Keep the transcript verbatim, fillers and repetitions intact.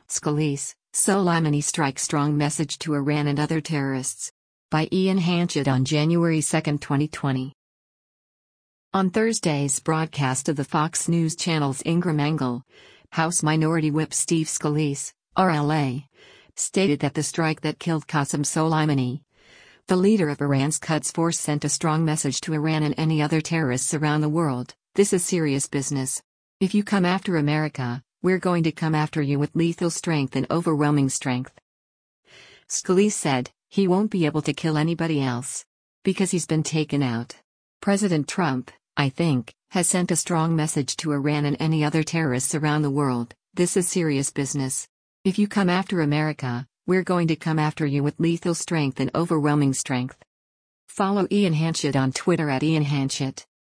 Scalise, Soleimani strikes strong message to Iran and other terrorists. By Ian Hanchett on January second, twenty twenty. On Thursday's broadcast of the Fox News Channel's Ingram Angle, House Minority Whip Steve Scalise, R L A, stated that the strike that killed Qasem Soleimani, the leader of Iran's Quds Force, sent a strong message to Iran and any other terrorists around the world. This is serious business. If you come after America, we're going to come after you with lethal strength and overwhelming strength. Scalise said, he won't be able to kill anybody else. Because he's been taken out. President Trump, I think, has sent a strong message to Iran and any other terrorists around the world. This is serious business. If you come after America, we're going to come after you with lethal strength and overwhelming strength. Follow Ian Hanchett on Twitter at Ian Hanchett.